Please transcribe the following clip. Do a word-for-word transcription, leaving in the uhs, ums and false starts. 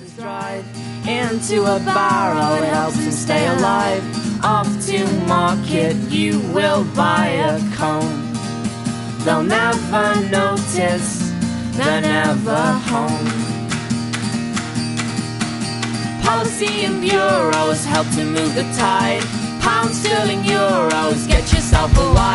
is dried into a barrel, it helps him stay alive. Off to market you will buy a comb. They'll never notice, they're never home. Policy and bureaus help to move the tide. Pound sterling euros, get yourself a wide.